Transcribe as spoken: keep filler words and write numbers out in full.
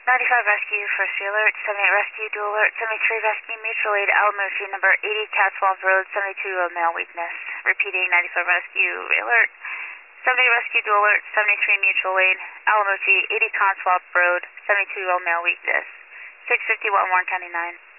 ninety-five Rescue, first alert, seventy-eight Rescue, dual alert, seventy-three Rescue, mutual aid, Alamoose, number eighty, Catswolf Road, seventy-two, uh, male weakness. Repeating, ninety-five Rescue, alert, seventy-eight Rescue, dual alert, seventy-three mutual aid, Alamoose, eighty, Catswolf Road, seventy-two, uh, male weakness. six fifty-one, Warren County nine.